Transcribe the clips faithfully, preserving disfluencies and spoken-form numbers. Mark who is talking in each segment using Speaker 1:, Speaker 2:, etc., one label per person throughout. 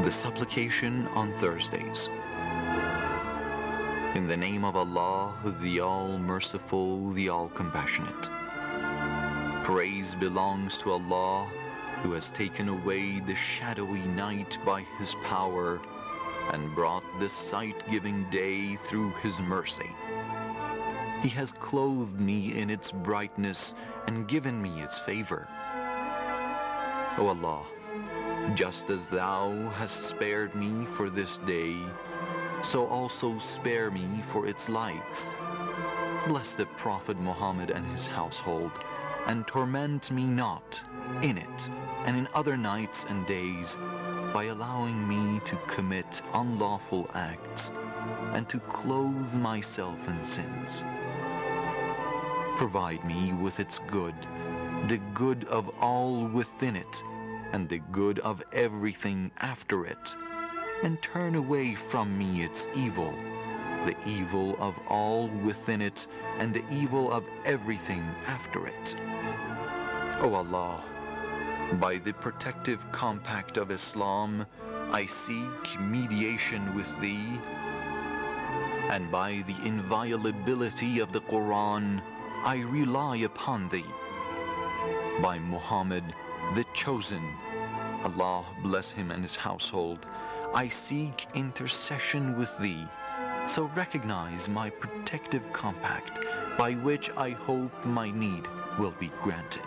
Speaker 1: The supplication on Thursdays. In the name of Allah, the All-Merciful, the All-Compassionate. Praise belongs to Allah, who has taken away the shadowy night by His power and brought the sight-giving day through His mercy. He has clothed me in its brightness and given me its favor. O Allah, just as Thou hast spared me for this day, so also spare me for its likes. Bless the Prophet Muhammad and his household, and torment me not in it and in other nights and days by allowing me to commit unlawful acts and to clothe myself in sins. Provide me with its good, the good of all within it, and the good of everything after it, and turn away from me its evil, the evil of all within it, and the evil of everything after it. O Allah, by the protective compact of Islam, I seek mediation with Thee, and by the inviolability of the Quran, I rely upon Thee. By Muhammad, the Chosen, Allah bless him and his household, I seek intercession with Thee, so recognize my protective compact, by which I hope my need will be granted.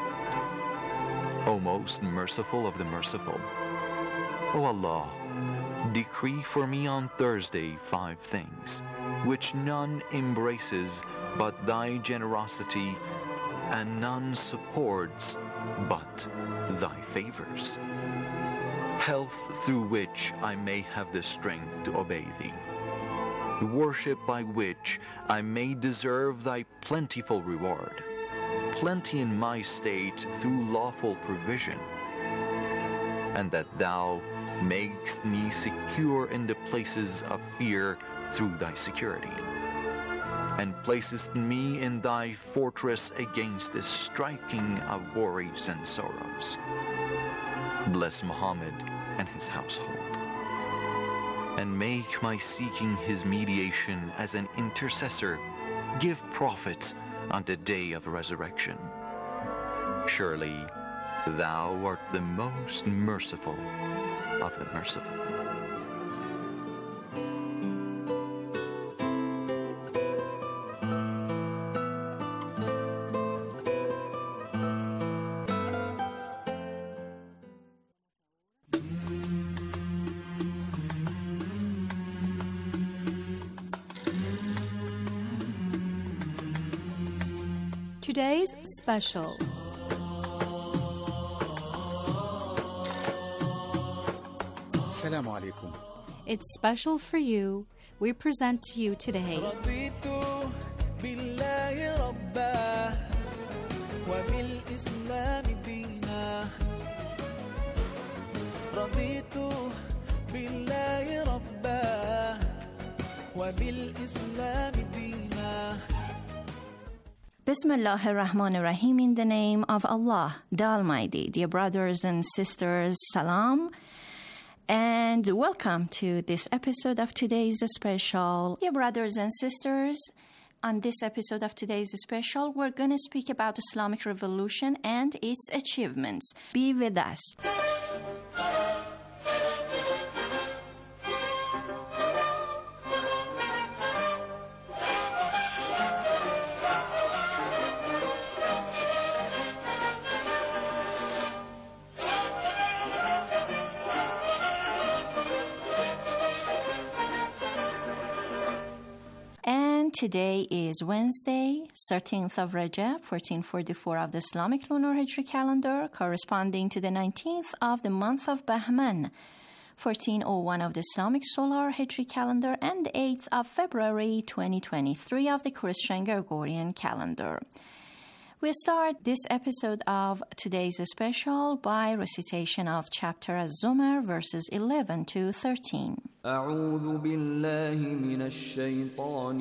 Speaker 1: O most merciful of the merciful, O Allah, decree for me on Thursday five things, which none embraces but Thy generosity, and none supports but Thy favors. Health through which I may have the strength to obey Thee. Worship by which I may deserve Thy plentiful reward. Plenty in my state through lawful provision. And that Thou makest me secure in the places of fear through Thy security. And placest me in Thy fortress against the striking of worries and sorrows. Bless Muhammad and his household, and make my seeking his mediation as an intercessor give profit on the day of resurrection. Surely Thou art the most merciful of the merciful.
Speaker 2: Today's special.
Speaker 3: Assalamu alaikum.
Speaker 2: It's special for you. We present to you today. Bismillahir Rahmanir Rahim, in the name of Allah, the Almighty. Dear brothers and sisters, salam, and welcome to this episode of today's special. Dear brothers and sisters, on this episode of today's special, we're going to speak about Islamic Revolution and its achievements. Be with us. Today is Wednesday, thirteenth of Rajab, fourteen forty-four of the Islamic lunar Hijri calendar, corresponding to the nineteenth of the month of Bahman, fourteen oh one of the Islamic solar Hijri calendar, and the eighth of February, twenty twenty-three of the Christian Gregorian calendar. We start this episode of today's special by recitation of chapter Az-Zumar, verses eleven to thirteen.
Speaker 4: أعوذ بالله من الشيطان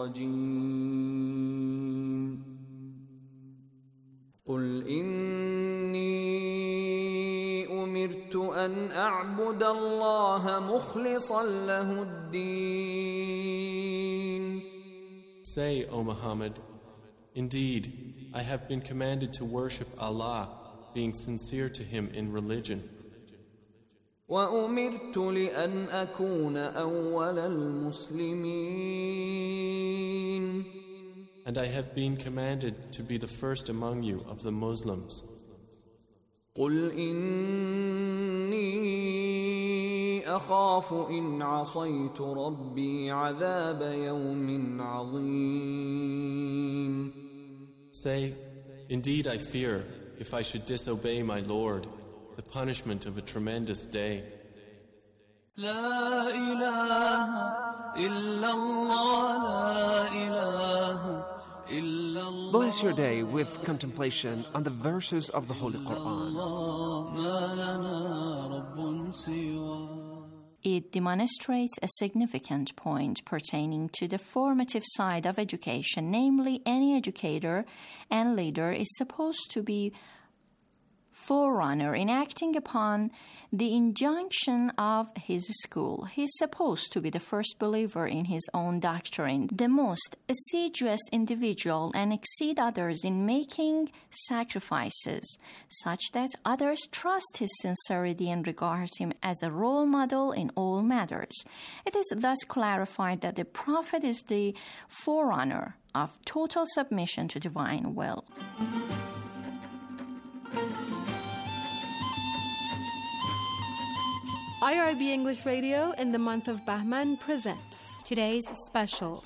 Speaker 4: الرجيم قل إني أمرت أن أعبد الله مخلصا له الدين.
Speaker 5: Say, O Muhammad, indeed, I have been commanded to worship Allah, being sincere to Him in religion.
Speaker 4: وأمرت لأن أكون أول المسلمين.
Speaker 5: And I have been commanded to be the first among you of the Muslims.
Speaker 4: قل إني أخاف إن عصيت ربي عذاب يوم عظيم.
Speaker 5: Say, indeed I fear, if I should disobey my Lord, the punishment of a tremendous day.
Speaker 6: لا إله إلا الله لا إله إلا الله.
Speaker 7: Bless your day with contemplation on the verses of the Holy Quran.
Speaker 6: ما لنا رب سواه.
Speaker 2: It demonstrates a significant point pertaining to the formative side of education, namely, any educator and leader is supposed to be forerunner in acting upon the injunction of his school. He is supposed to be the first believer in his own doctrine, the most assiduous individual, and exceed others in making sacrifices, such that others trust his sincerity and regard him as a role model in all matters. It is thus clarified that the Prophet is the forerunner of total submission to divine will.
Speaker 8: I R B English Radio in the month of Bahman presents
Speaker 9: today's special.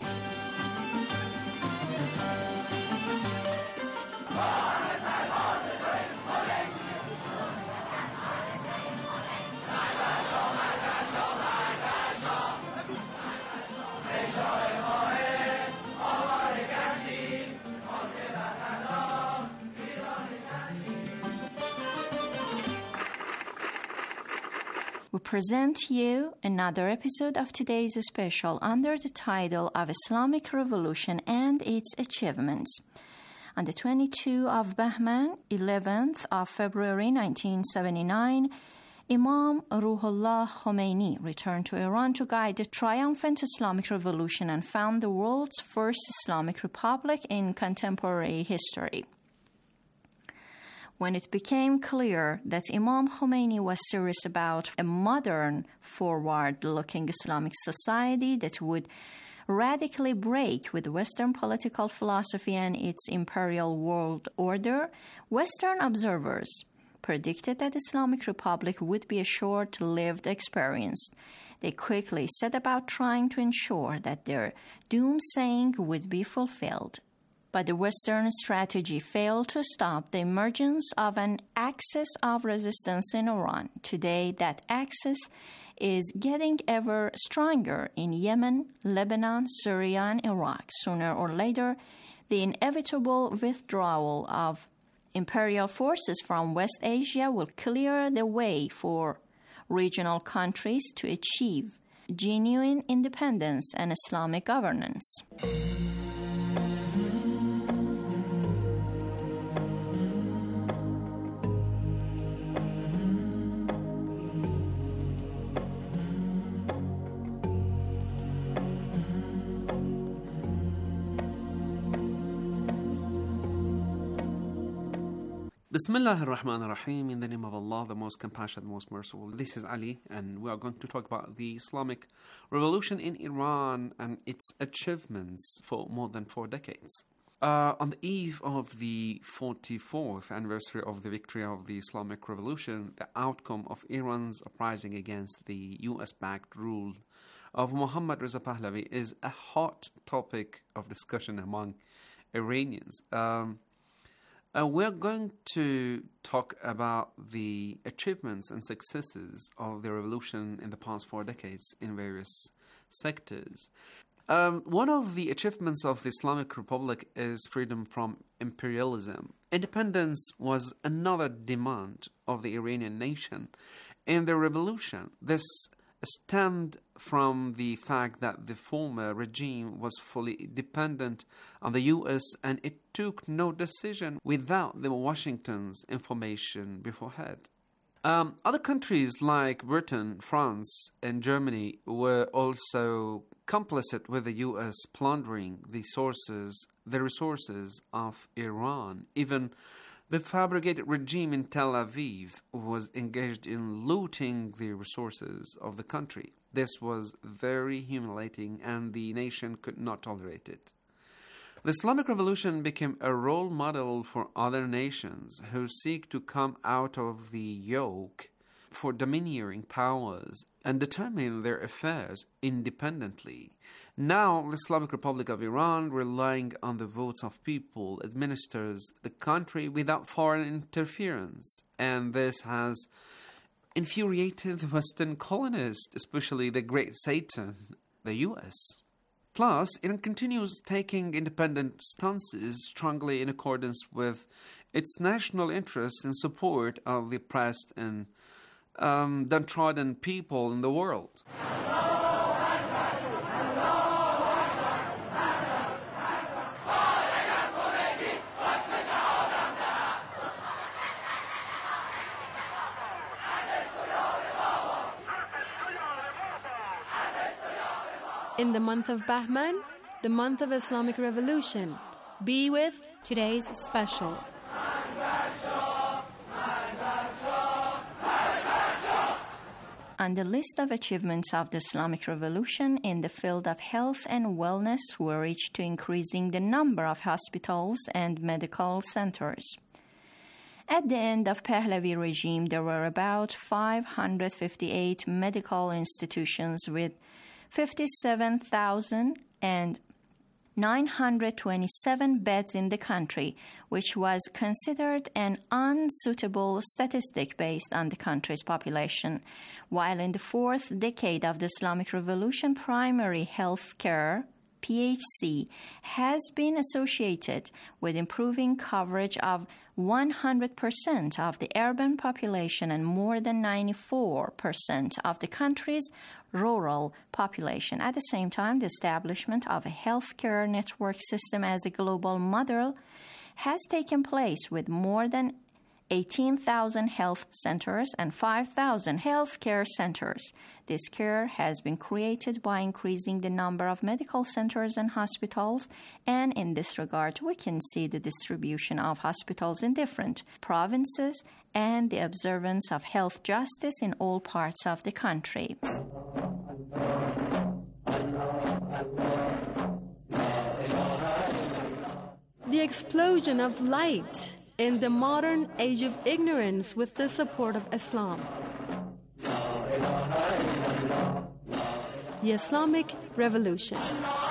Speaker 2: We present you another episode of today's special under the title of Islamic Revolution and its Achievements. On the twenty-second of Bahman, eleventh of February nineteen seventy-nine, Imam Ruhollah Khomeini returned to Iran to guide the triumphant Islamic Revolution and found the world's first Islamic Republic in contemporary history. When it became clear that Imam Khomeini was serious about a modern, forward-looking Islamic society that would radically break with Western political philosophy and its imperial world order, Western observers predicted that Islamic Republic would be a short-lived experience. They quickly set about trying to ensure that their doomsaying would be fulfilled. But the Western strategy failed to stop the emergence of an axis of resistance in Iran. Today, that axis is getting ever stronger in Yemen, Lebanon, Syria, and Iraq. Sooner or later, the inevitable withdrawal of imperial forces from West Asia will clear the way for regional countries to achieve genuine independence and Islamic governance.
Speaker 7: Bismillah ar-Rahman ar-Rahim, in the name of Allah, the most compassionate, the most merciful. This is Ali, and we are going to talk about the Islamic Revolution in Iran and its achievements for more than four decades. Uh, on the eve of the forty-fourth anniversary of the victory of the Islamic Revolution, the outcome of Iran's uprising against the U S-backed rule of Mohammad Reza Pahlavi is a hot topic of discussion among Iranians. Um, Uh, we're going to talk about the achievements and successes of the revolution in the past four decades in various sectors. Um, one of the achievements of the Islamic Republic is freedom from imperialism. Independence was another demand of the Iranian nation. In the revolution, this stemmed from the fact that the former regime was fully dependent on the U S and it took no decision without the Washington's information beforehand. Um, other countries like Britain, France, and Germany were also complicit with the U S plundering the sources, the resources of Iran. Even the fabricated regime in Tel Aviv was engaged in looting the resources of the country. This was very humiliating, and the nation could not tolerate it. The Islamic Revolution became a role model for other nations who seek to come out of the yoke for domineering powers and determine their affairs independently. Now, the Islamic Republic of Iran, relying on the votes of people, administers the country without foreign interference, and this has infuriated the Western colonists, especially the great Satan, the U S. Plus, Iran continues taking independent stances strongly in accordance with its national interests in support of the oppressed and um, downtrodden people in the world.
Speaker 8: In the month of Bahman, the month of Islamic Revolution, be with today's special.
Speaker 2: On the list of achievements of the Islamic Revolution in the field of health and wellness were reached to increasing the number of hospitals and medical centers. At the end of Pahlavi regime, there were about five hundred fifty-eight medical institutions with fifty-seven thousand nine hundred twenty-seven beds in the country, which was considered an unsuitable statistic based on the country's population. While in the fourth decade of the Islamic Revolution, primary health care, P H C, has been associated with improving coverage of one hundred percent of the urban population and more than ninety-four percent of the country's rural population. At the same time, the establishment of a healthcare network system as a global model has taken place with more than eighteen thousand health centers and five thousand healthcare centers. This care has been created by increasing the number of medical centers and hospitals, and in this regard, we can see the distribution of hospitals in different provinces and the observance of health justice in all parts of the country.
Speaker 8: The explosion of light in the modern age of ignorance with the support of Islam. The Islamic Revolution.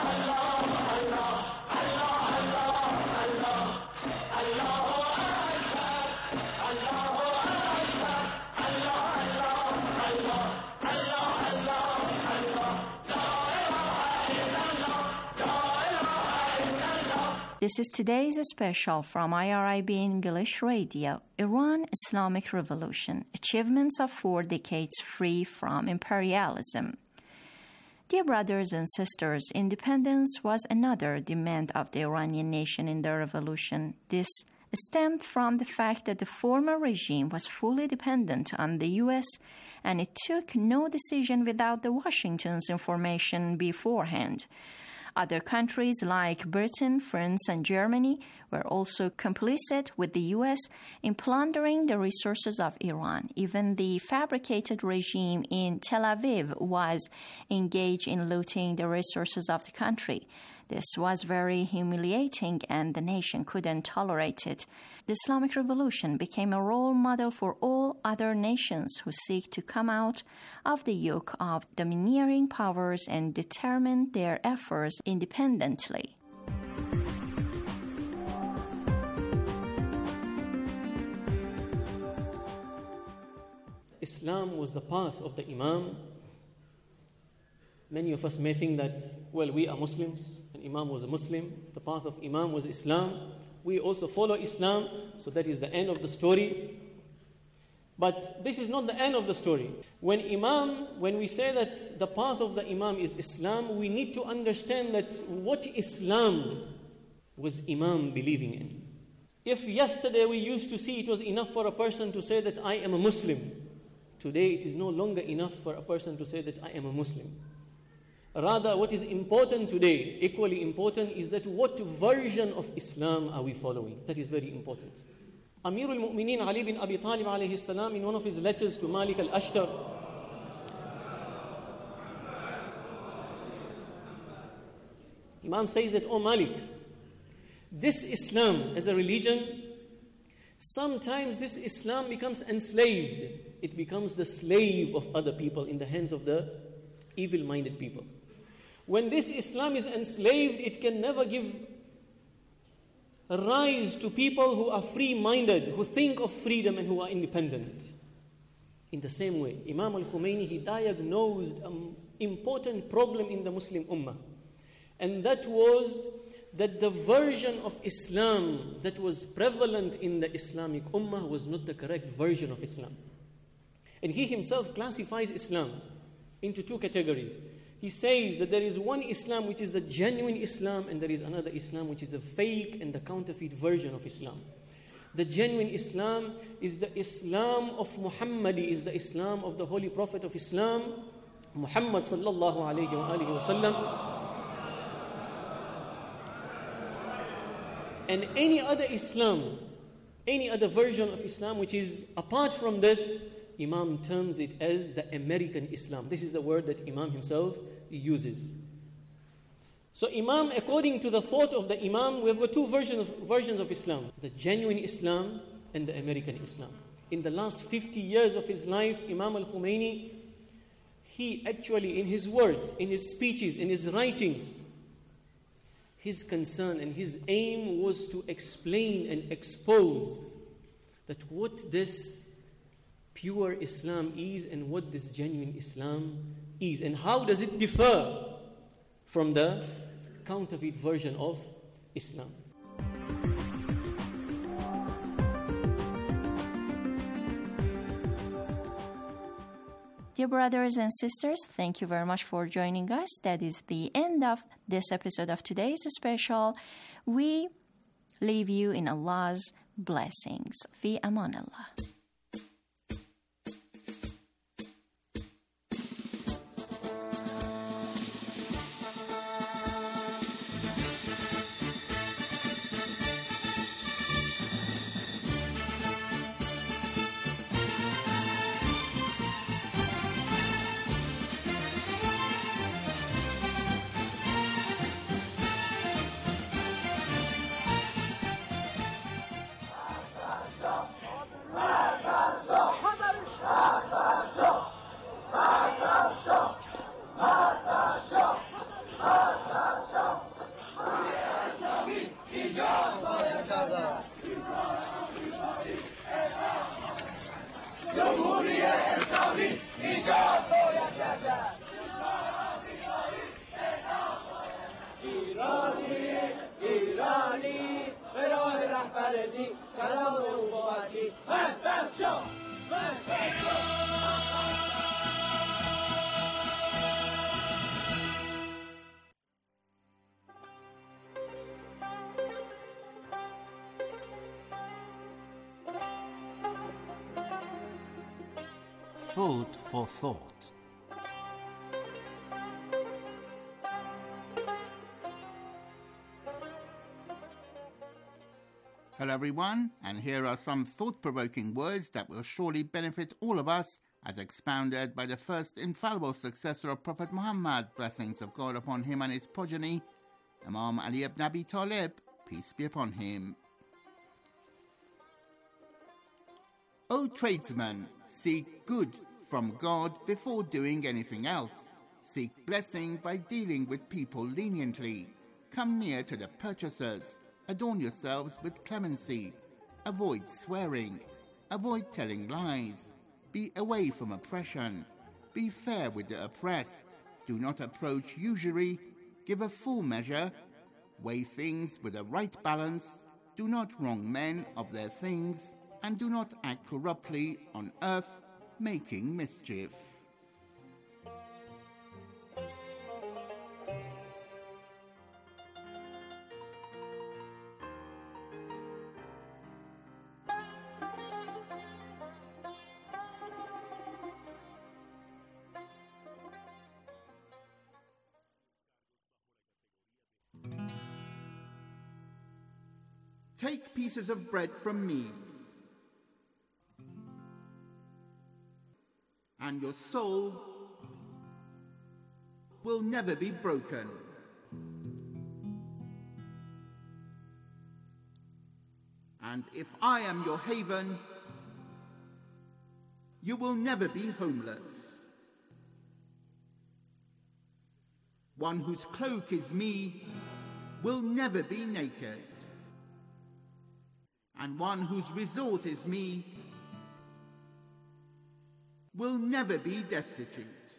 Speaker 2: This is today's special from I R I B English Radio, Iran Islamic Revolution, achievements of four decades free from imperialism. Dear brothers and sisters, independence was another demand of the Iranian nation in the revolution. This stemmed from the fact that the former regime was fully dependent on the U S, and it took no decision without the Washington's information beforehand. Other countries like Britain, France, and Germany were also complicit with the U S in plundering the resources of Iran. Even the fabricated regime in Tel Aviv was engaged in looting the resources of the country. This was very humiliating, and the nation couldn't tolerate it. The Islamic Revolution became a role model for all other nations who seek to come out of the yoke of domineering powers and determine their efforts independently.
Speaker 9: Islam was the path of the Imam. Many of us may think that, well, we are Muslims, and Imam was a Muslim. The path of Imam was Islam. We also follow Islam, so that is the end of the story. But this is not the end of the story. When Imam, when we say that the path of the Imam is Islam, we need to understand that what Islam was Imam believing in. If yesterday we used to see it was enough for a person to say that I am a Muslim, Today it is no longer enough for a person to say that I am a Muslim. Rather, what is important today, equally important, is that what version of Islam are we following? That is very important. Amir al-Mu'mineen Ali bin Abi Talib alayhi salam, in one of his letters to Malik al-Ashtar, Imam says that, "Oh Malik, this Islam as a religion, sometimes this Islam becomes enslaved. It becomes the slave of other people in the hands of the evil-minded people. When this Islam is enslaved, it can never give rise to people who are free-minded, who think of freedom and who are independent." In the same way, Imam al-Khomeini, he diagnosed an important problem in the Muslim Ummah. And that was that the version of Islam that was prevalent in the Islamic Ummah was not the correct version of Islam. And he himself classifies Islam into two categories. He says that there is one Islam which is the genuine Islam, and there is another Islam which is the fake and the counterfeit version of Islam. The genuine Islam is the Islam of Muhammadi, is the Islam of the Holy Prophet of Islam, Muhammad sallallahu alayhi wa alihi wa sallam. And any other Islam, any other version of Islam which is apart from this, Imam terms it as the American Islam. This is the word that Imam himself uses. So Imam, according to the thought of the Imam, we have got two versions of, versions of Islam. The genuine Islam and the American Islam. In the last fifty years of his life, Imam al-Khomeini, he actually, in his words, in his speeches, in his writings, his concern and his aim was to explain and expose that what this pure Islam is and what this genuine Islam is, and how does it differ from the counterfeit version of Islam.
Speaker 2: Dear brothers and sisters, thank you very much for joining us. That is the end of this episode of today's special. We leave you in Allah's blessings. Fi aman Allah.
Speaker 3: Food for thought. Hello everyone, and here are some thought-provoking words that will surely benefit all of us, as expounded by the first infallible successor of Prophet Muhammad, blessings of God upon him and his progeny, Imam Ali ibn Abi Talib, peace be upon him. O tradesman, seek good from God before doing anything else. Seek blessing by dealing with people leniently. Come near to the purchasers. Adorn yourselves with clemency. Avoid swearing. Avoid telling lies. Be away from oppression. Be fair with the oppressed. Do not approach usury. Give a full measure. Weigh things with a right balance. Do not wrong men of their things. And do not act corruptly on earth, making mischief. Take pieces of bread from me, and your soul will never be broken. And if I am your haven, you will never be homeless. One whose cloak is me will never be naked. And one whose resort is me will never be destitute.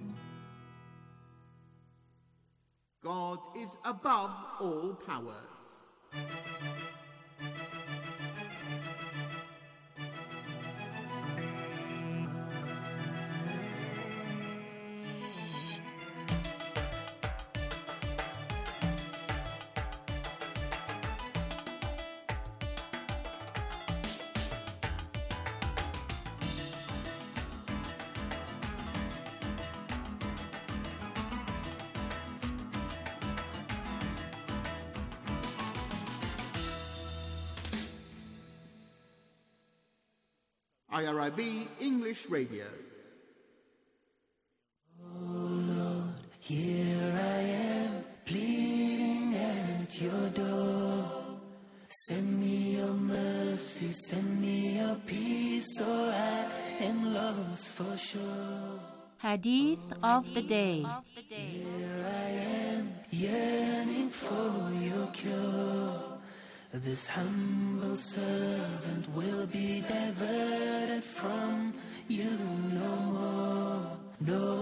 Speaker 3: God is above all powers. I R I B English Radio.
Speaker 10: Oh Lord, here I am, pleading at your door. Send me your mercy, send me your peace, or I am lost for sure.
Speaker 2: Hadith of the day.
Speaker 10: Here I am, yearning for your cure. This humble servant will be diverted from you no more, no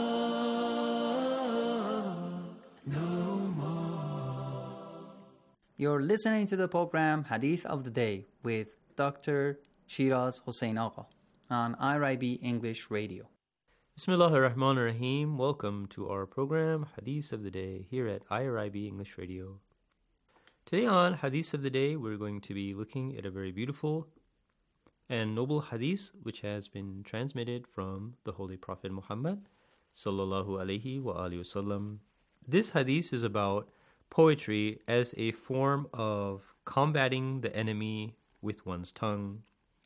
Speaker 10: more, no more.
Speaker 11: You're listening to the program Hadith of the Day with Doctor Shiraz Hossein Agha on I R I B English Radio.
Speaker 12: Bismillahir Rahmanir Rahim. Welcome to our program Hadith of the Day here at I R I B English Radio. Today on Hadith of the Day, we're going to be looking at a very beautiful and noble hadith which has been transmitted from the Holy Prophet Muhammad sallallahu alaihi wa alihi wasallam. This hadith is about poetry as a form of combating the enemy with one's tongue.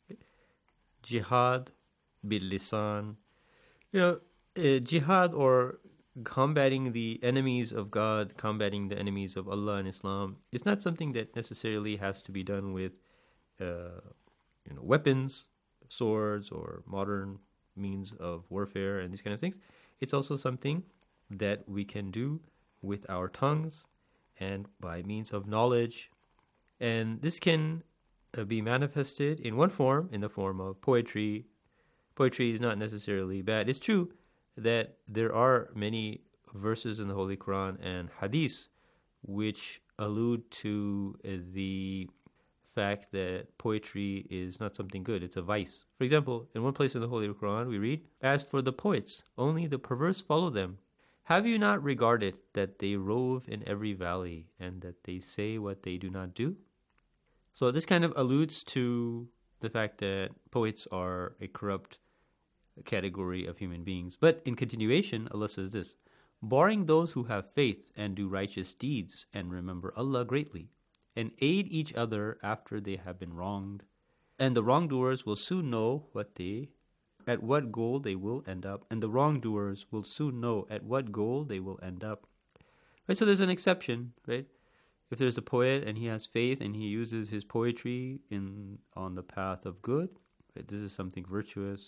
Speaker 12: Jihad bil lisan. You know, uh, jihad or combating the enemies of God, combating the enemies of Allah and Islam, it's not something that necessarily has to be done with uh, you know, weapons, swords, or modern means of warfare and these kind of things. It's also something that we can do with our tongues and by means of knowledge. And this can uh, be manifested in one form, in the form of poetry. Poetry is not necessarily bad. It's true that there are many verses in the Holy Quran and hadiths which allude to the fact that poetry is not something good, it's a vice. For example, in one place in the Holy Quran we read, "As for the poets, only the perverse follow them. Have you not regarded that they rove in every valley and that they say what they do not do?" So this kind of alludes to the fact that poets are a corrupt category of human beings. But in continuation, Allah says this, "Barring those who have faith and do righteous deeds and remember Allah greatly, and aid each other after they have been wronged, and the wrongdoers will soon know what they, at what goal they will end up, and the wrongdoers will soon know at what goal they will end up." Right, so there's an exception, right? If there's a poet and he has faith and he uses his poetry in on the path of good, right, this is something virtuous.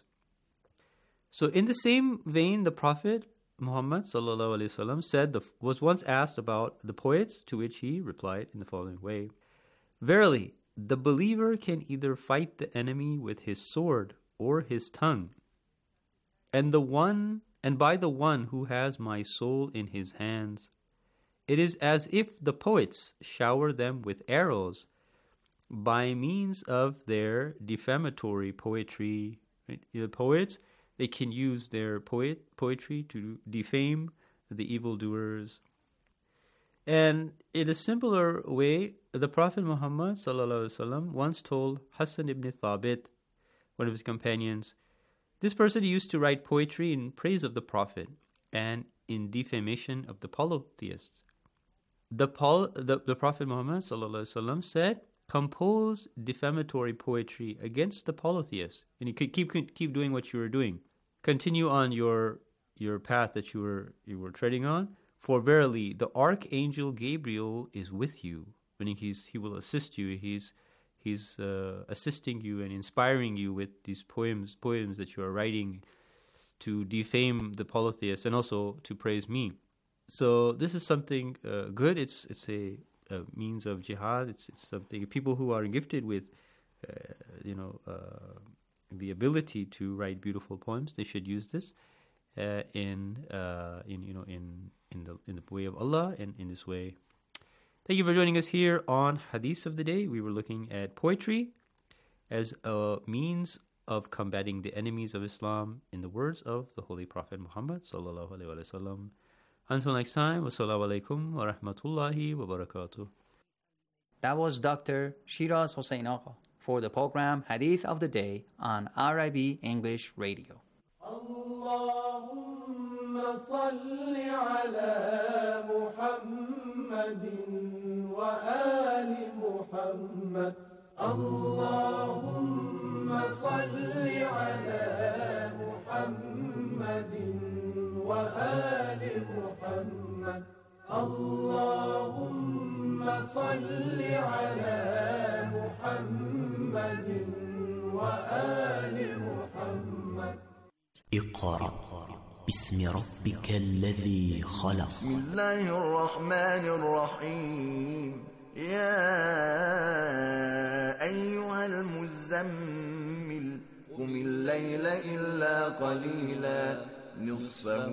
Speaker 12: So in the same vein, the Prophet Muhammad sallallahu alaihi wasallam said the, was once asked about the poets, to which he replied in the following way: "Verily, the believer can either fight the enemy with his sword or his tongue, and the one and by the one who has my soul in his hands, it is as if the poets shower them with arrows by means of their defamatory poetry." Right? The poets, they can use their poet poetry to defame the evildoers. And in a similar way, the Prophet Muhammad sallallahu alaihi wasallam once told Hassan ibn Thabit, one of his companions, this person used to write poetry in praise of the Prophet and in defamation of the polytheists. The, Paul, the, the Prophet Muhammad sallallahu alaihi wasallam said, compose defamatory poetry against the polytheists, and you could keep keep doing what you were doing. Continue on your your path that you were you were treading on. For verily, the archangel Gabriel is with you. Meaning, he's he will assist you. He's he's uh, assisting you and inspiring you with these poems poems that you are writing to defame the polytheists and also to praise me. So this is something uh, good. It's it's a, a means of jihad. It's it's something people who are gifted with, uh, you know, uh, the ability to write beautiful poems. They should use this uh, in uh, in you know in in the in the way of Allah and in this way. Thank you for joining us here on Hadith of the Day. We were looking at poetry as a means of combating the enemies of Islam in the words of the Holy Prophet Muhammad sallallahu alaihi wasallam. Until next time, wassalamu alaikum wa rahmatullahi wa barakatuh.
Speaker 11: That was Doctor Shiraz Hossein Agha for the program Hadith of the Day on R I B English Radio.
Speaker 6: Allahumma salli ala Muhammadin wa ali Muhammad. Allahumma salli ala Muhammadin wa ali Muhammad. Allahumma salli ala Muhammadin wa ali Muhammad.
Speaker 10: اقرأ باسم ربك الذي خلق.
Speaker 13: بسم الله الرحمن الرحيم. يا أيها المزمل قم الليل إلا قليلا نصفه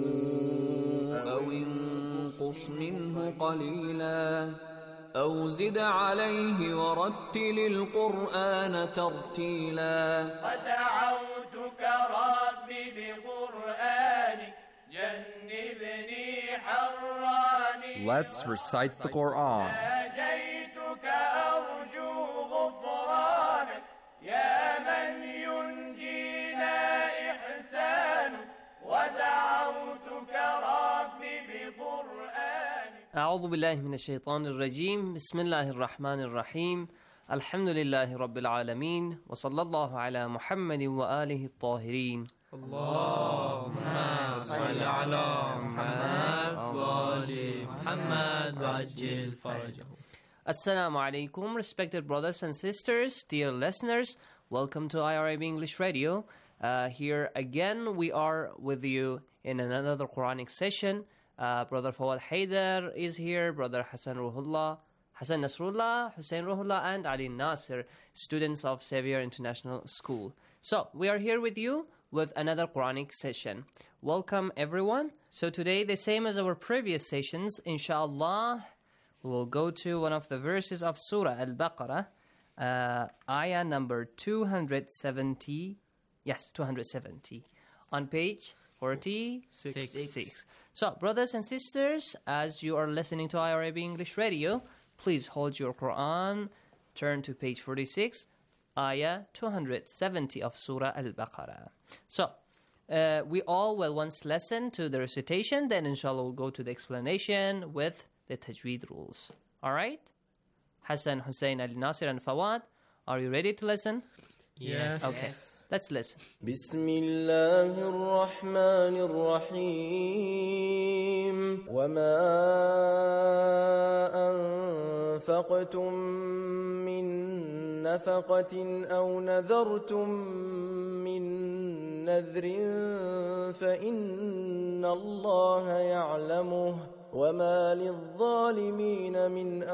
Speaker 4: أو انقص منه قليلا أو زد عليه ورتل القرآن ترتيلا
Speaker 6: ودعوتك ربي بقرآنك جنبني حراني.
Speaker 14: Let's recite the Quran.
Speaker 6: ناجيتك أرجو غفرانك يا من ينجينا إحسانك ودعوتك ربي بقرآنك.
Speaker 15: أعوذ بالله من الشيطان الرجيم. بسم الله الرحمن الرحيم. الحمد لله رب العالمين وصلى الله على محمد وآله الطاهرين.
Speaker 16: اللهم صل على محمد وآل محمد وعجل فرجه.
Speaker 15: Assalamu alaikum, respected brothers and sisters, dear listeners. Welcome to I R I B English Radio. Uh, here again, we are with you in another Quranic session. Uh, Brother Fawad Haidar is here, Brother Hassan Ruhullah, Hassan Nasrullah, Hussein Ruhullah, and Ali Nasir, students of Xavier International School. So, we are here with you with another Quranic session. Welcome, everyone. So today, the same as our previous sessions, inshallah, we will go to one of the verses of Surah Al-Baqarah, uh, ayah number two hundred seventy, yes, two hundred seventy, on page forty-six. Six. So, brothers and sisters, as you are listening to I R I B English Radio, please hold your Quran, turn to page forty-six, ayah two hundred seventy of Surah Al-Baqarah. So, uh, we all will once listen to the recitation, then inshallah we'll go to the explanation with the tajweed rules. All right? Hassan, Hussein, Ali Nasir, and Fawad, are you ready to listen?
Speaker 16: Yes.
Speaker 15: Okay.
Speaker 16: Yes.
Speaker 15: Let's listen.
Speaker 17: بسم الله الرحمن الرحيم. وما أنفقتم من نفقة أو نذرتم من نذر فإن الله يعلمه وما للظالمين من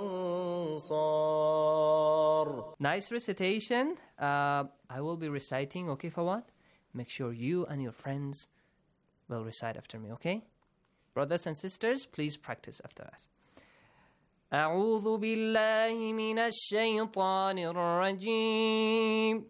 Speaker 17: أنصار.
Speaker 15: Nice recitation. Uh, I will be reciting, okay, Fawad? Make sure you and your friends will recite after me, okay? Brothers and sisters, please practice after us. أعوذ بالله من الشيطان الرجيم.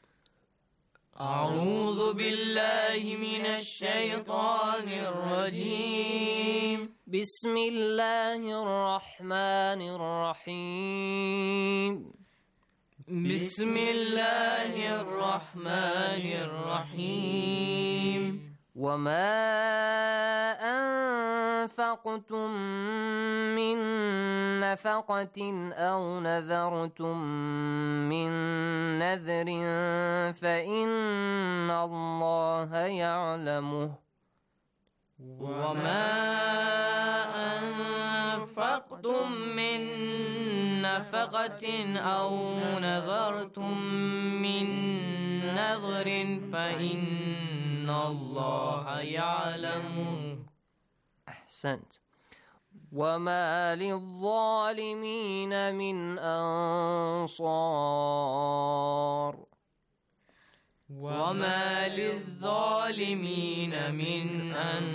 Speaker 16: أعوذ بالله من الشيطان الرجيم.
Speaker 15: بسم الله الرحمن الرحيم.
Speaker 16: بسم الله الرحمن الرحيم.
Speaker 15: وما أنفقتم من نفقة أو نذرتم من نذر فإن الله يعلمه
Speaker 16: وما أنفقتم من نفقة أو نذرتم من نذر فإن الله يعلمه.
Speaker 15: أحسنت. وما للظالمين من أنصار
Speaker 16: وما للظالمين من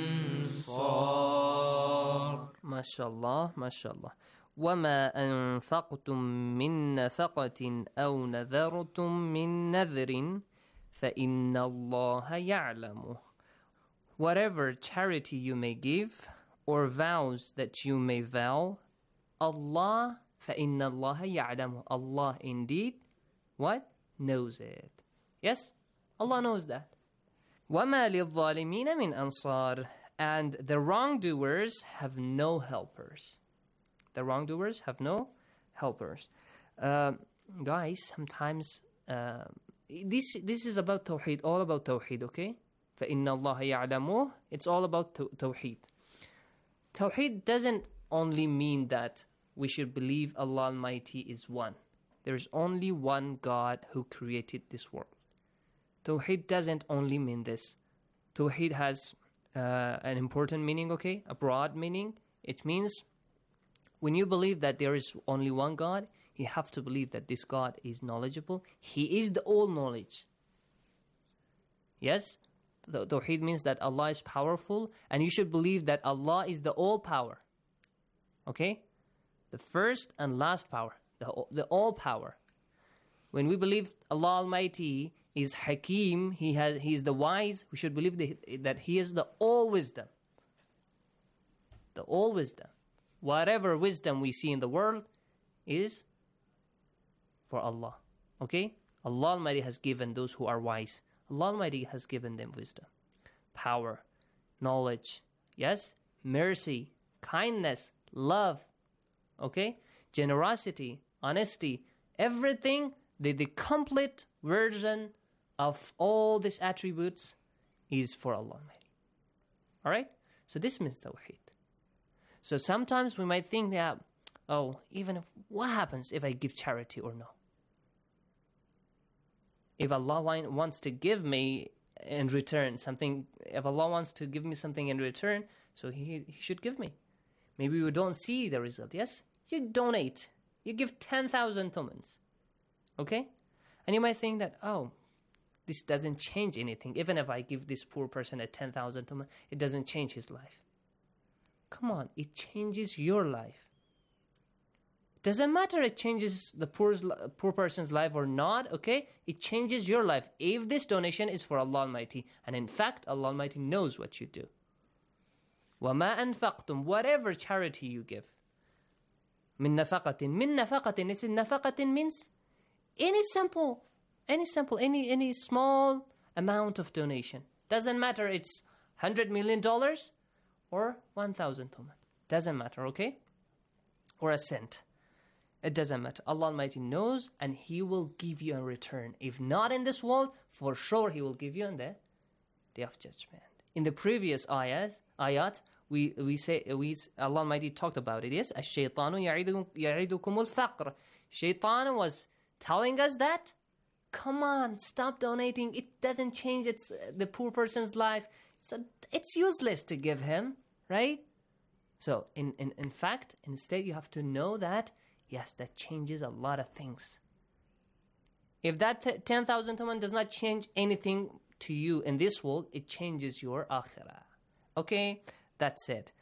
Speaker 16: أنصار.
Speaker 15: ما شاء الله ما شاء الله. وما أنفقتم من نفقة أو نذرتم من نذر فإن الله يعلمه. Whatever charity you may give or vows that you may vow, Allah فإن الله يعلمه. Allah indeed what? Knows it. Yes? Allah knows that. وَمَا لِلظَّالِمِينَ مِنْ أَنصَارٍ. And the wrongdoers have no helpers. The wrongdoers have no helpers. Uh, guys, sometimes uh, this this is about Tawheed, all about Tawheed, okay? فَإِنَّ اللَّهَ يَعْلَمُهُ. It's all about to- Tawheed. Tawheed doesn't only mean that we should believe Allah Almighty is one. There's only one God who created this world. Tawheed doesn't only mean this. Tawheed has uh, an important meaning, okay? A broad meaning. It means when you believe that there is only one God, you have to believe that this God is knowledgeable. He is the all knowledge. Yes? The Tawheed means that Allah is powerful, and you should believe that Allah is the all power. Okay? The first and last power. The, the all power. When we believe Allah Almighty is Hakim, He has He is the wise, we should believe that, that He is the all wisdom. The all wisdom. Whatever wisdom we see in the world is for Allah. Okay? Allah Almighty has given those who are wise. Allah Almighty has given them wisdom, power, knowledge, yes, mercy, kindness, love, okay, generosity, honesty, everything, the, the complete version of all these attributes is for Allah Almighty. All right? So this means Tawheed. So sometimes we might think that, oh, even if, what happens if I give charity or no? If Allah wants to give me in return something, if Allah wants to give me something in return, so He, he should give me. Maybe you don't see the result, yes? You donate. You give ten thousand tumans. Okay? And you might think that, oh, this doesn't change anything. Even if I give this poor person a ten thousand tumans, it doesn't change his life. Come on, it changes your life. Doesn't matter it changes the poor's, poor person's life or not, okay? It changes your life if this donation is for Allah Almighty. And in fact, Allah Almighty knows what you do. وَمَا أَنفَقْتُمْ. Whatever charity you give. مِن نَفَقَةٍ. مِن نَفَقَةٍ. It's in نَفَقَةٍ means any simple, any simple, any, any small amount of donation. Doesn't matter it's one hundred million dollars or one thousand tuman. Doesn't matter, okay? Or a cent. It doesn't matter. Allah Almighty knows and He will give you a return. If not in this world, for sure He will give you on the Day of Judgment. In the previous ayat, ayat we, we say, we, Allah Almighty talked about it. Yes, الشيطان يعيدكم الفقر. Shaitan was telling us that, come on, stop donating. It doesn't change it's, the poor person's life. So it's useless to give him, right? So in, in, in fact, instead you have to know that yes, that changes a lot of things. If that t- ten thousand tuman does not change anything to you in this world, it changes your akhirah. Okay, that's it.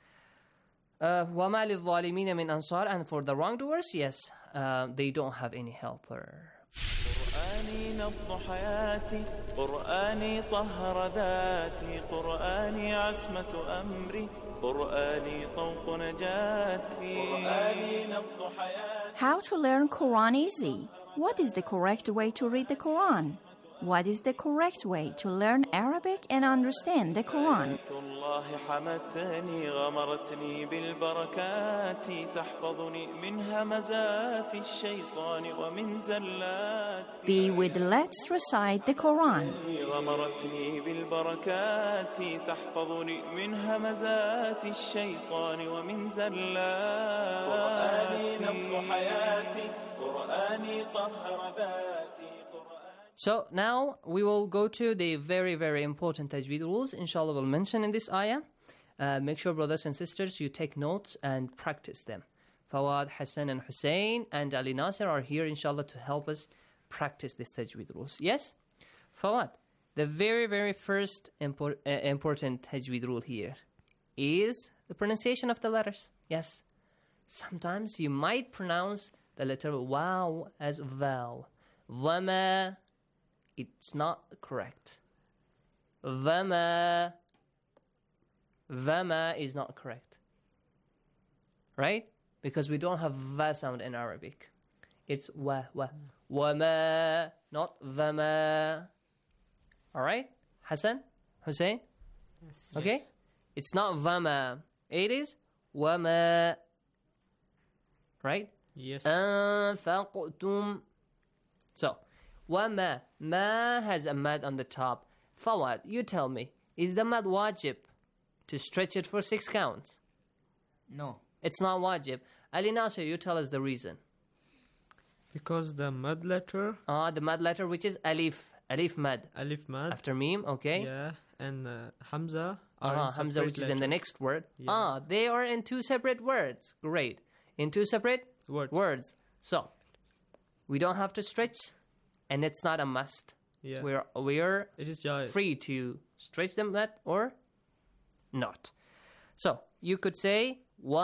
Speaker 15: وَمَا لِلظَّالِمِينَ مِنْ أَنصَارٍ. And for the wrongdoers, yes, uh, they don't have any helper.
Speaker 18: قرآني نبض حياتي قرآني طهر ذاتي قرآني عصمة أمري قرآني طوق نجاتي قرآني نبض حياتي.
Speaker 2: How to learn Quran easy? What is the correct way to read the Quran? What is the correct way to learn Arabic and understand the Quran?
Speaker 18: الله حمتني غمرتني بالبركات تحفظني من همزات الشيطان ومن زلات
Speaker 2: Be with Let's Recite the Quran.
Speaker 18: غمرتني بالبركات تحفظني من همزات الشيطان ومن زلات قرآني نبض حياتي قرآني طهر ذاتي.
Speaker 15: So now we will go to the very, very important tajweed rules, inshallah, we'll mention in this ayah. Uh, make sure, brothers and sisters, you take notes and practice them. Fawad, Hassan, and Hussein, and Ali Nasir are here, inshallah, to help us practice these tajweed rules. Yes? Fawad, the very, very first impor- uh, important tajweed rule here is the pronunciation of the letters. Yes. Sometimes you might pronounce the letter waw as vow. Vama. It's not correct. Vama. Vama is not correct. Right? Because we don't have va sound in Arabic. It's wa, wa. Wama, not vama. Alright? Hassan? Hussein?
Speaker 16: Yes.
Speaker 15: Okay? It's not vama. It is wama. Right?
Speaker 12: Yes.
Speaker 15: أنفقتم. So, وما. Ma has a mad on the top. Fawad, you tell me, is the mad wajib to stretch it for six counts?
Speaker 16: No.
Speaker 15: It's not wajib. Ali Nasir, you tell us the reason.
Speaker 12: Because the mad letter.
Speaker 15: Ah, the mad letter, which is alif. Alif mad.
Speaker 12: Alif mad.
Speaker 15: After meme, okay.
Speaker 12: Yeah, and uh, Hamza.
Speaker 15: Ah, Hamza, which is in the next word.
Speaker 12: Yeah.
Speaker 15: Ah, they are in two separate words. Great. In two separate
Speaker 12: words.
Speaker 15: words. So, we don't have to stretch, and it's not a must.
Speaker 12: Yeah.
Speaker 15: We're we're
Speaker 12: it is jais.
Speaker 15: free to stretch them that or not. So you could say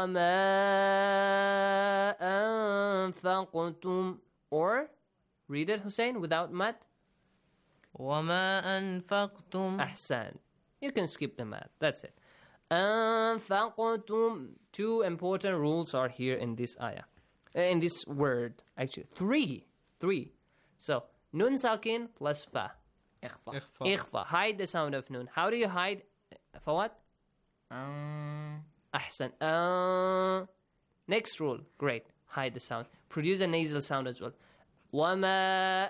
Speaker 15: وَمَا أَنفَقْتُمْ, or read it, Hussein, without mad.
Speaker 16: وَمَا أَنفَقْتُمْ.
Speaker 15: Ahsan. You can skip the mad. That's it. أَنفَقْتُمْ. Two important rules are here in this ayah. In this word, actually. Three. Three. So, nun sakin plus fa.
Speaker 16: إخفاء.
Speaker 15: Ikhfa. Hide the sound of nun. How do you hide? For what?
Speaker 16: Um,
Speaker 15: Ahsan. Uh, next rule. Great. Hide the sound. Produce a nasal sound as well. وَمَا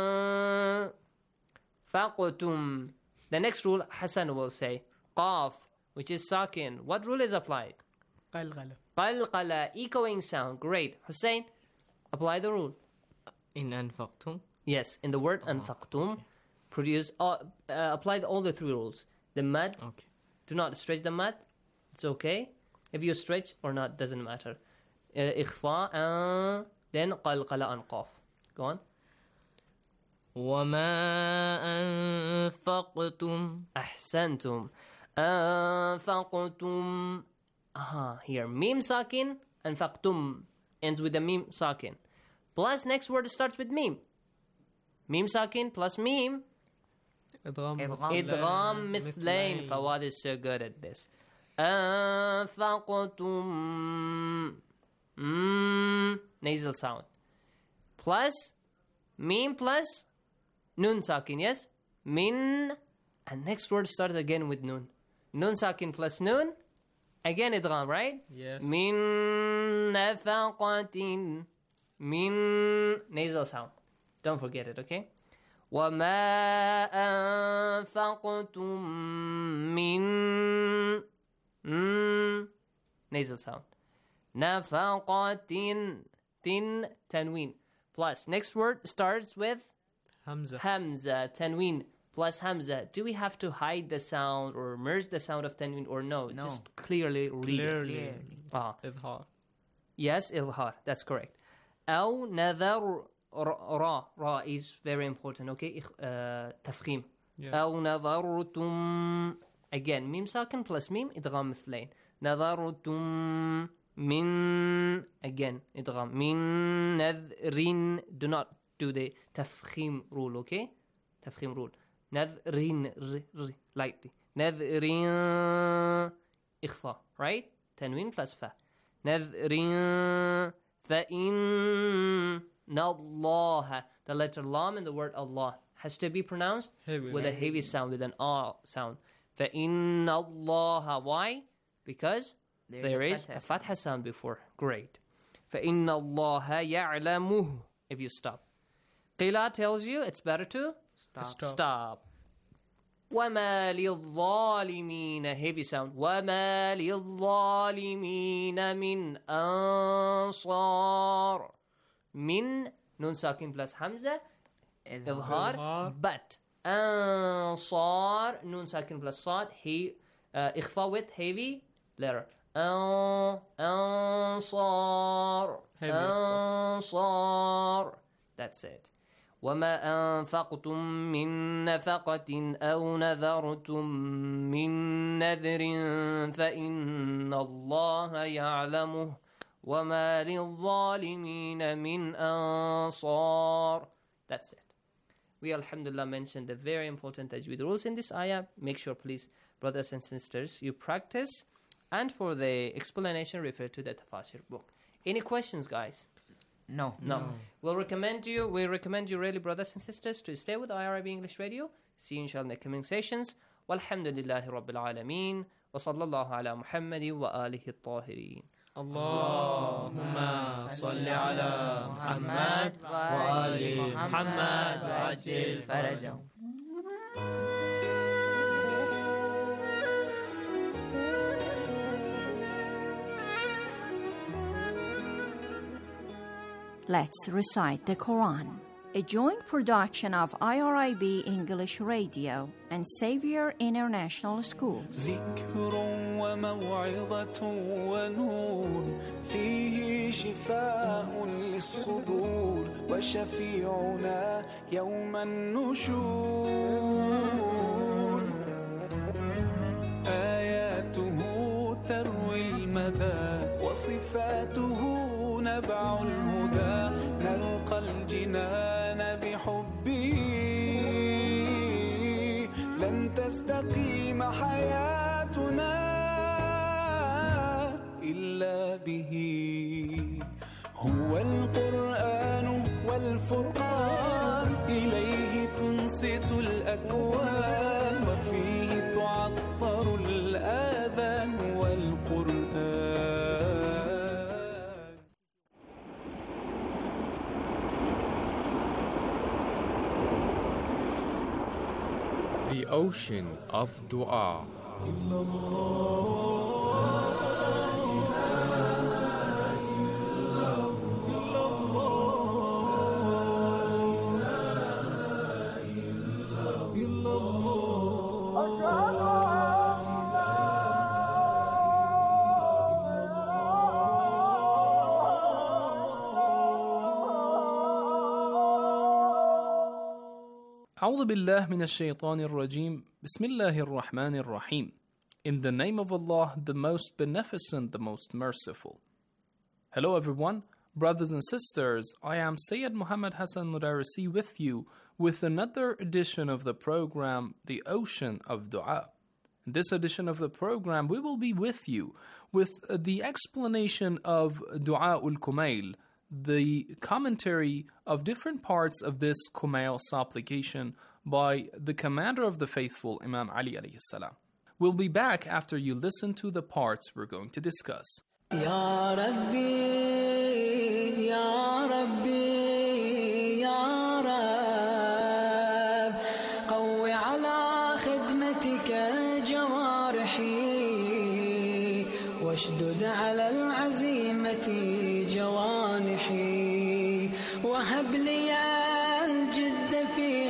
Speaker 15: أَنفَقْتُمْ. The next rule, Hassan will say. Qaf, which is sakin. What rule is applied?
Speaker 16: قلقلة.
Speaker 15: Qalqala. Echoing sound. Great. Hussein, apply the rule.
Speaker 16: إن أنفقتم.
Speaker 15: Yes, in the word anfaqtum, okay. produce uh, uh, apply all the three rules. The mad,
Speaker 16: okay.
Speaker 15: Do not stretch the mad. It's okay. If you stretch or not, doesn't matter. Uh, ikhfa, uh, then qalqala and qaf. Go on.
Speaker 16: وما أنفقتم.
Speaker 15: أحسنتم. أنفقتم. Aha, here. Mim sakin, anfaqtum ends with the mim sakin. Plus next word starts with mim. Mim sakin plus mim.
Speaker 12: Idgham
Speaker 15: Idgham mithlain. Fawad is so good at this. Anfaqtum. Mm, nasal sound. Plus mim plus nun sakin, yes? Min. And next word starts again with nun. Nun sakin plus nun. Again idgham, right?
Speaker 12: Yes.
Speaker 15: Min nafaqatin. Min nasal sound. Don't forget it, okay? وَمَا أَنفَقْتُم مِّن mm, nasal sound. نَفَقَةٍ tin tanween. Plus, next word starts with
Speaker 12: Hamza.
Speaker 15: Hamza, tanween plus Hamza. Do we have to hide the sound or merge the sound of tanween or no?
Speaker 16: No.
Speaker 15: Just clearly read
Speaker 12: Clearly.
Speaker 15: it. Ah.
Speaker 12: Idhar.
Speaker 15: Yes, ilhar. That's correct. أو نذر را را is very important. Okay, uh, تفخيم.
Speaker 12: Yeah.
Speaker 15: أو نذرتم again ميم ساكن plus ميم إدغام مثلين. نذرتم من again إدغام من نذرين. Do not do the تفخيم rule. Okay, تفخيم rule. نذرين ر ر lightly. نذرين إخفاء. Right, تنوين plus فا. نذرين فإن الله, the letter lam in the word Allah. has to be pronounced
Speaker 12: heavy.
Speaker 15: with a heavy sound, with an ah sound. فَإِنَّ اللَّهَ. Why? Because
Speaker 16: There's
Speaker 15: there
Speaker 16: a
Speaker 15: is
Speaker 16: fatha
Speaker 15: a fatha sound before. Great. فَإِنَّ اللَّهَ يَعْلَمُهُ. If you stop. Qila tells you it's better to
Speaker 16: Stop.
Speaker 15: Stop. Stop. وَمَا لِلظَّالِمِينَ. Heavy sound. وَمَا لِلظَّالِمِينَ مِنْ أَنصَارٍ. Min, nun sakin plus hamza, إظهار. But أنصار, nun sakin plus sad, he, uh, إخفاء with heavy letter. أن, أنصار. أنصار. That's it. وَمَا أَنفَقْتُم مِّن نَّفَقَةٍ أَوْ نَذَرْتُم مِّن نَّذْرٍ فَإِنَّ اللَّهَ يَعْلَمُهُ وَمَا لِلظَّالِمِينَ مِنْ أَنصَارٍ. That's it. We, alhamdulillah, mentioned the very important tajweed rules in this ayah. Make sure, please, brothers and sisters, you practice. And for the explanation, refer to the Tafasir book. Any questions, guys?
Speaker 16: No.
Speaker 15: No. no. We'll recommend you, we recommend you really, brothers and sisters, to stay with I R I B English Radio. See you, inshallah, in the coming sessions. Walhamdulillahi Rabbil Alameen. Wa sallallahu ala Muhammadi wa alihi at-tahirin.
Speaker 16: Allahumma salli ala Muhammad wa ali Muhammad wa ajil farajahum.
Speaker 2: Let's recite the Quran. A joint production of I R I B English Radio and Xavier International Schools.
Speaker 18: ذكر وموعظة ونور فيه شفاء للصدور وشفيعنا يوم النشور آياته تروي المدى وصفاته نبع الهدى نلقى الجنان بحبه لن تستقيم حياتنا إلا به هو القرآن والفرقان إليه تنصت الأكوان وفيه تعطر الآذان والقرآن.
Speaker 14: The ocean of dua.
Speaker 19: أعوذ بالله من الشيطان الرجيم بسم الله الرحمن الرحيم. In the name of Allah, the most beneficent, the most merciful. Hello everyone, brothers and sisters, I am Sayyid Muhammad Hassan Mudarisi with you with another edition of the program, The Ocean of Dua. In this edition of the program, we will be with you with the explanation of Dua ul-Kumail, the commentary of different parts of this Kumail supplication by the commander of the faithful, Imam Ali alayhi salam. We'll be back after you listen to the parts we're going to discuss.
Speaker 10: Ya Rabbi, Ya Rabbi, Ya Rab, قوي على خدمتك جوارحي واشدد على العزيمة جوانحي وهب لي الجد في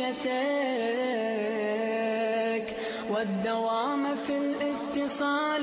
Speaker 10: خشيتك والدوام في الاتصال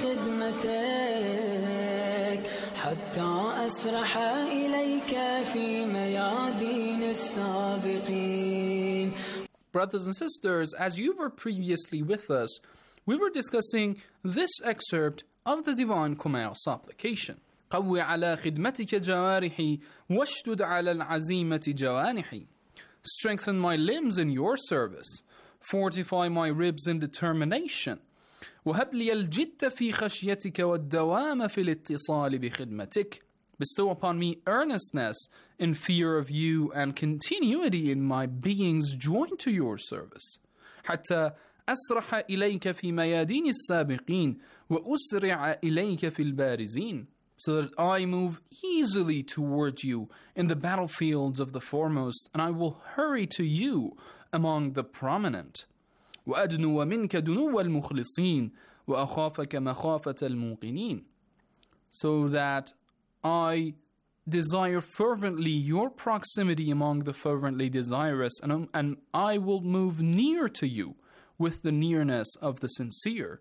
Speaker 10: بخدمتك حتى أسرح إليك في ميادين السابقين.
Speaker 19: Brothers and sisters, as you were previously with us, we were discussing this excerpt of the Divine Kumail supplication. قوي على خدمتك جوارحي واشدد على العزيمة جوانحي. Strengthen my limbs in your service. Fortify my ribs in determination. وهب لي الجد في خشيتك والدوام في الاتصال بخدمتك Bestow upon me earnestness in fear of you and continuity in my beings joined to your service. حتى أسرح إليك في ميادين السابقين وأسرع إليك في البارزين. So that I move easily toward you in the battlefields of the foremost, and I will hurry to you among the prominent. وأدنو منك دنو المخلصين وأخافك مخافة الموقنين. So that I desire fervently your proximity among the fervently desirous, and, and I will move near to you with the nearness of the sincere.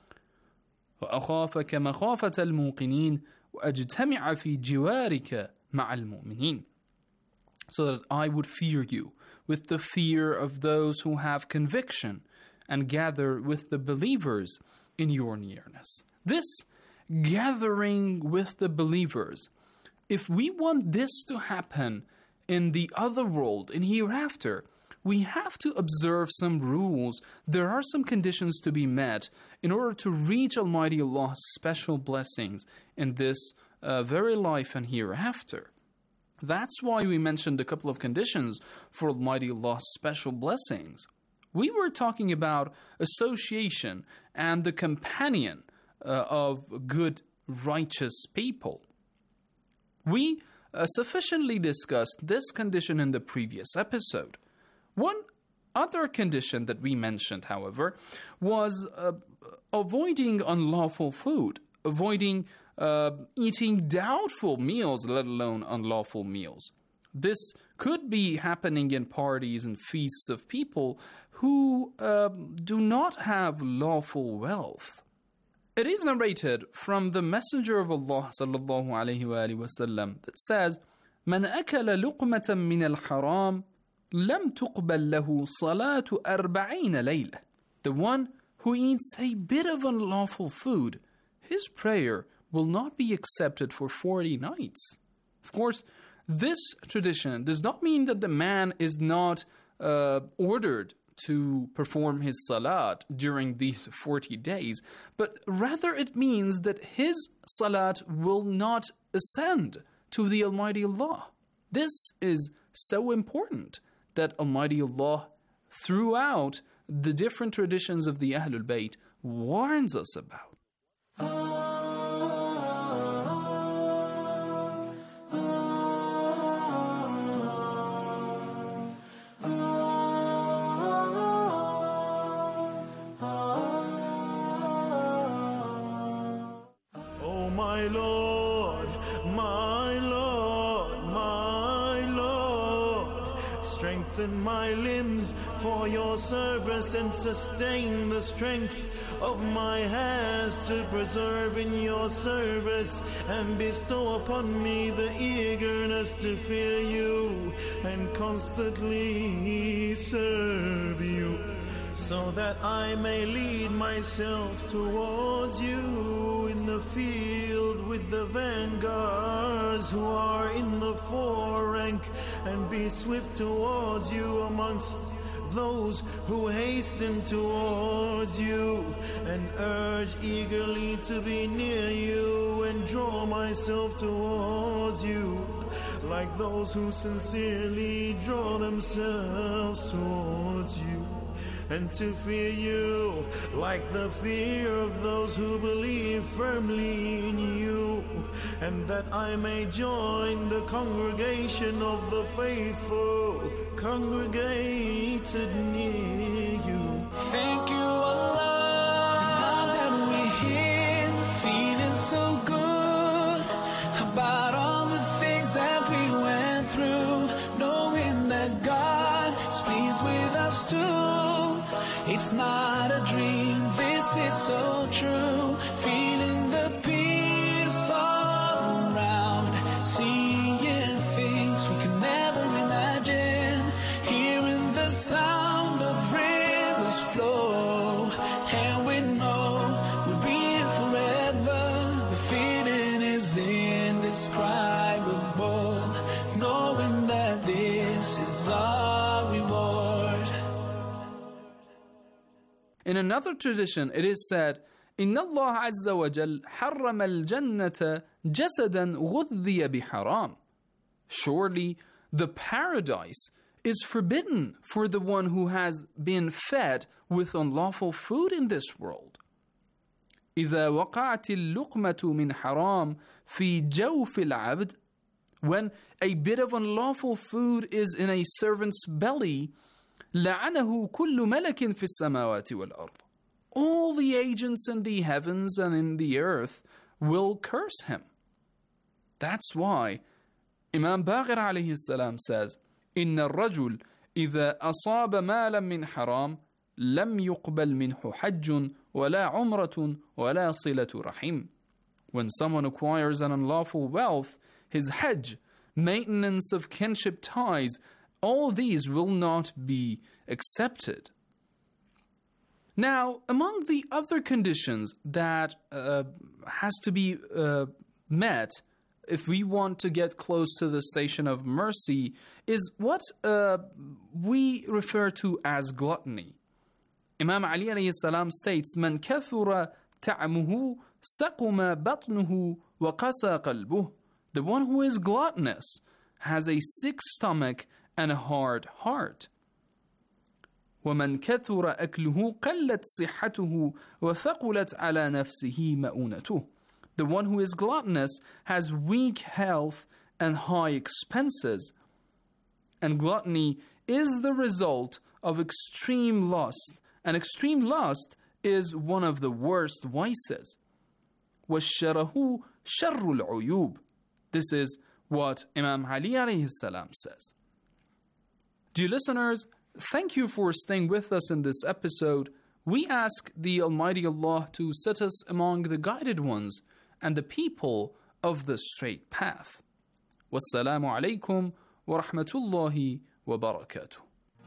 Speaker 19: وأخافك مخافة الموقنين وأجتمع في جوارك مع المؤمنين. So that I would fear you with the fear of those who have conviction and gather with the believers in your nearness. This gathering with the believers, if we want this to happen in the other world, in hereafter, we have to observe some rules. There are some conditions to be met in order to reach Almighty Allah's special blessings in this uh, very life and hereafter. That's why we mentioned a couple of conditions for Almighty Allah's special blessings. We were talking about association and the companion uh, of good, righteous people. We uh, sufficiently discussed this condition in the previous episode. One other condition that we mentioned, however, was uh, avoiding unlawful food, avoiding uh, eating doubtful meals, let alone unlawful meals. This could be happening in parties and feasts of people who uh, do not have lawful wealth. It is narrated from the Messenger of Allah sallallahu alaihi wasallam that says, "Man akala luqmatan min al-haram, lam tuqbal lahu salatu arba'ina layla." The one who eats a bit of unlawful food, his prayer will not be accepted for forty nights. Of course, this tradition does not mean that the man is not uh, ordered to perform his salat during these forty days, but rather it means that his salat will not ascend to the Almighty Allah. This is so important that Almighty Allah, throughout the different traditions of the Ahlul Bayt, warns us about.
Speaker 20: Oh my Lord, my Lord, my Lord, strengthen my limbs for your service and sustain the strength of my hands to preserve in your service, and bestow upon me the eagerness to fear you and constantly serve you, so that I may lead myself towards you in the field with the vanguards who are in the fore rank, and be swift towards you amongst those who hasten towards you, and urge eagerly to be near you, and draw myself towards you like those who sincerely draw themselves towards you, and to fear you like the fear of those who believe firmly in you, and that I may join the congregation of the faithful congregated near you.
Speaker 18: Thank you, Allah. Now that we're here, feeling so good about all the things that we went through, knowing that God is pleased with us too. It's not a dream, this is so true. Feeling the peace all around, seeing things we could never imagine, hearing the sound of rivers flow, and we know we'll be here forever. The feeling is indescribable, knowing that this is our reward.
Speaker 19: In another tradition, it is said, إن الله عز وجل حرم الجنة جسدا غذي بحرام. Surely the paradise is forbidden for the one who has been fed with unlawful food in this world. إذا وقعت اللقمة من حرام في جوف العبد, when a bit of unlawful food is in a servant's belly, لعنه كل ملك في السماوات والأرض. All the agents in the heavens and in the earth will curse him. That's why Imam Baqir alayhi salam says, إن الرجل إذا أصاب مالا من حرام لم يقبل منه حج ولا عمرة ولا صلة رحم. When someone acquires an unlawful wealth, his hajj, maintenance of kinship ties, all these will not be accepted. Now, among the other conditions that uh, has to be uh, met if we want to get close to the station of mercy is what uh, we refer to as gluttony. Imam Ali alayhi salam states, "Man kathura ta'amuhu saquma batnuhu wa qasa qalbuh." The one who is gluttonous has a sick stomach and a hard heart. وَمَنْ كَثُرَ أَكْلُهُ قَلَّتْ صِحَّتُهُ وَثَقُلَتْ عَلَى نَفْسِهِ مَؤُونَتُهُ. The one who is gluttonous has weak health and high expenses. And gluttony is the result of extreme lust. And extreme lust is one of the worst vices. وَالشَّرَهُ شَرُّ الْعُيُوبِ. This is what Imam Ali alayhi salam says. Dear listeners, thank you for staying with us in this episode. We ask the Almighty Allah to set us among the guided ones and the people of the straight path. Wassalamu alaikum wa rahmatullahi wa barakatuh.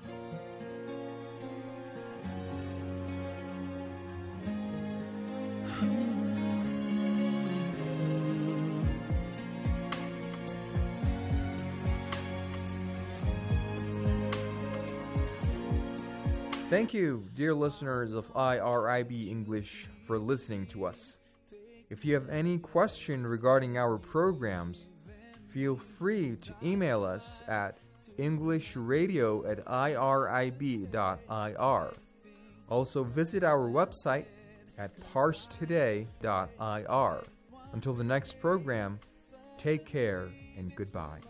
Speaker 14: Thank you, dear listeners of I R I B English, for listening to us. If you have any question regarding our programs, feel free to email us at englishradio at irib dot I R. Also visit our website at parse today dot I R. Until the next program, take care and goodbye.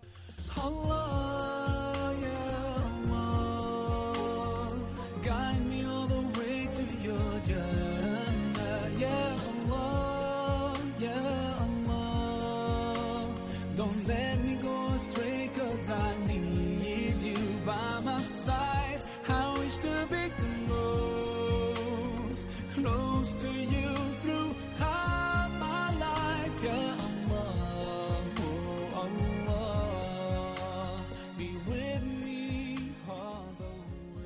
Speaker 18: Guide me all the way to your Jannah, Ya Allah, Ya Allah. Don't let me go astray, cause I need you by my side. I wish to be close, close to you throughout my life, Ya Allah, oh Allah. Be with me all the way.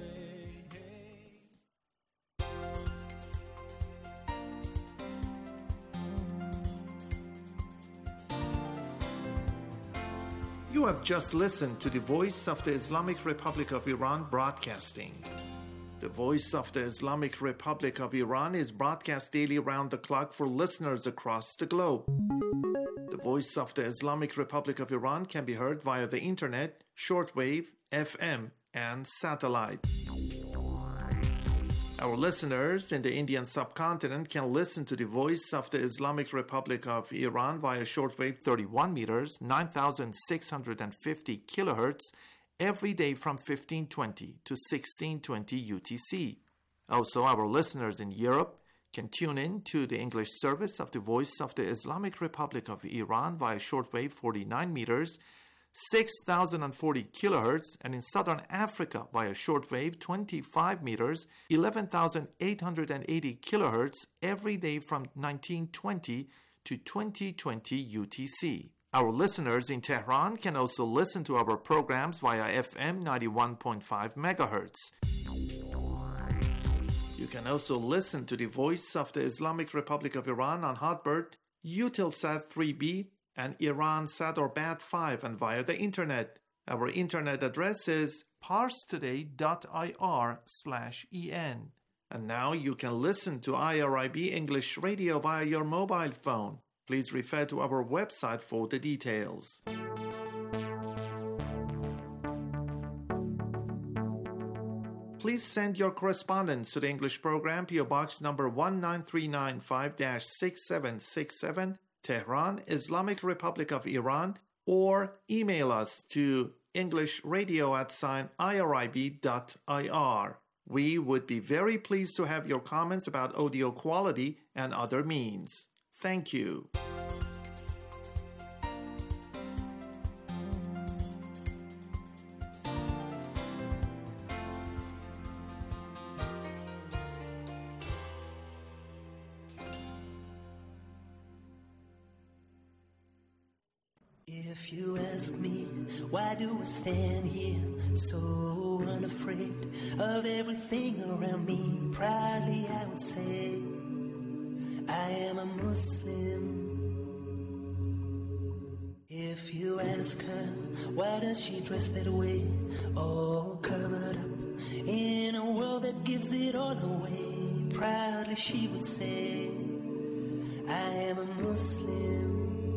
Speaker 21: You have just listened to the Voice of the Islamic Republic of Iran broadcasting. The Voice of the Islamic Republic of Iran is broadcast daily around the clock for listeners across the globe. The Voice of the Islamic Republic of Iran can be heard via the internet, shortwave, F M, and satellite. Our listeners in the Indian subcontinent can listen to the Voice of the Islamic Republic of Iran via shortwave thirty-one meters, nine thousand six hundred fifty kilohertz, every day from fifteen twenty to sixteen twenty U T C. Also, our listeners in Europe can tune in to the English service of the Voice of the Islamic Republic of Iran via shortwave forty-nine meters, six thousand forty kilohertz, and in Southern Africa via shortwave twenty-five meters, eleven thousand eight hundred eighty kilohertz, every day from nineteen twenty to twenty twenty U T C. Our listeners in Tehran can also listen to our programs via F M ninety-one point five megahertz. You can also listen to the Voice of the Islamic Republic of Iran on Hotbird, Eutelsat three B, and Iransat or Bat five, and via the internet. Our internet address is parse today dot I R slash E N. And now you can listen to I R I B English Radio via your mobile phone. Please refer to our website for the details. Please send your correspondence to the English program, P O Box number one nine three nine five dash six seven six seven, Tehran, Islamic Republic of Iran, or email us to englishradio at sign irib dot ir. We would be very pleased to have your comments about audio quality and other means. Thank you.
Speaker 10: If you ask me, why do I stand here so unafraid of everything around me? Proudly I would say, I am a Muslim. If you ask her, why does she dress that way, all covered up in a world that gives it all away? Proudly she would say, I am a Muslim.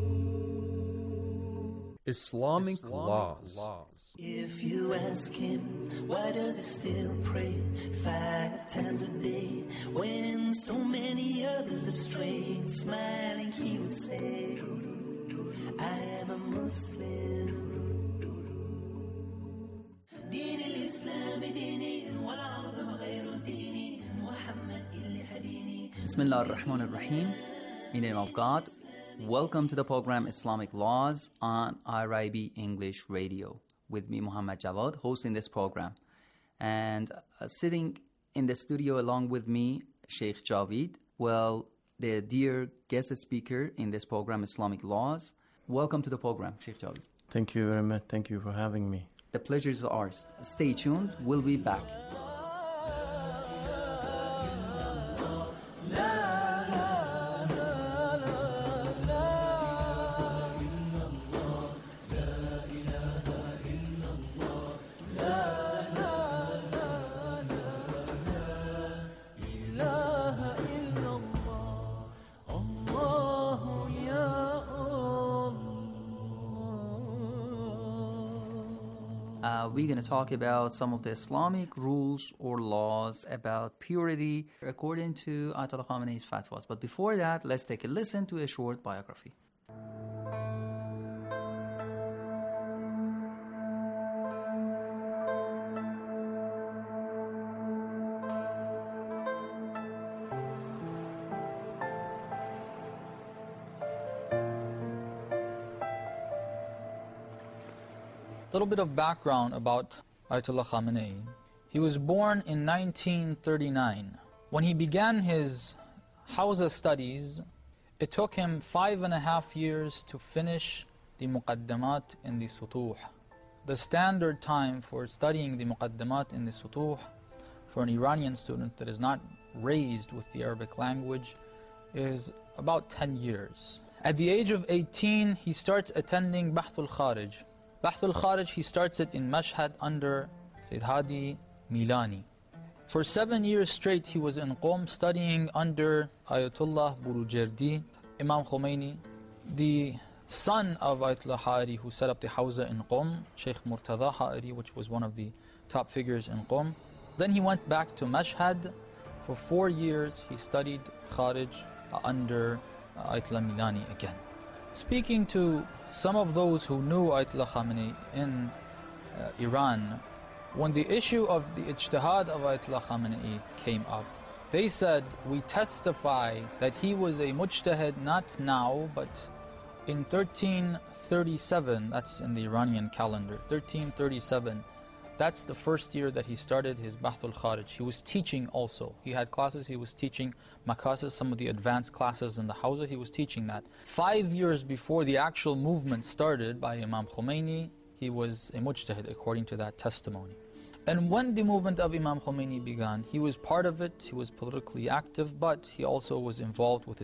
Speaker 14: Islamic, Islamic laws.
Speaker 10: laws. If you ask him, why does he still pray five times a day when so many others have strayed? Smiling he would say, I am a Muslim. دين الإسلام ديني والعظم غير ديني محمد اللي هديني.
Speaker 11: Bismillah ar-Rahman ar-Rahim. In the name of God. Welcome to the program Islamic Laws on I R I B English Radio with me, Muhammad Jawad, hosting this program. And uh, sitting in the studio along with me, Sheikh Javid, well, the dear guest speaker in this program, Islamic Laws. Welcome to the program, Sheikh Javid.
Speaker 12: Thank you very much. Thank you for having me.
Speaker 11: The pleasure is ours. Stay tuned. We'll be back. Uh, we're going to talk about some of the Islamic rules or laws about purity according to Ayatollah Khamenei's fatwas. But before that, let's take a listen to a short biography.
Speaker 19: A little bit of background about Ayatollah Khamenei. He was born in nineteen thirty-nine. When he began his Hawza studies, it took him five and a half years to finish the Muqaddamat in the Sutuh. The standard time for studying the Muqaddamat in the Sutuh for an Iranian student that is not raised with the Arabic language is about ten years. At the age of eighteen, he starts attending Bahthul Kharij. Bahthul Kharij, he starts it in Mashhad under Sayyid Hadi Milani. For seven years straight, he was in Qom studying under Ayatollah Burujerdi, Imam Khomeini, the son of Ayatollah Ha'iri who set up the Hawza in Qom, Sheikh Murtada Ha'iri, which was one of the top figures in Qom. Then he went back to Mashhad. For four years, he studied Kharij under Ayatollah Milani again. Speaking to some of those who knew Ayatollah Khamenei in uh, Iran, when the issue of the ijtihad of Ayatollah Khamenei came up, they said, we testify that he was a mujtahid not now, but in thirteen thirty-seven, that's in the Iranian calendar, thirteen thirty-seven, that's the first year that he started his Bahthul Kharij. He was teaching also. He had classes, he was teaching makasis, some of the advanced classes in the Hawza, he was teaching that. Five years before the actual movement started by Imam Khomeini, he was a mujtahid according to that testimony. And when the movement of Imam Khomeini began, he was part of it, he was politically active, but he also was involved with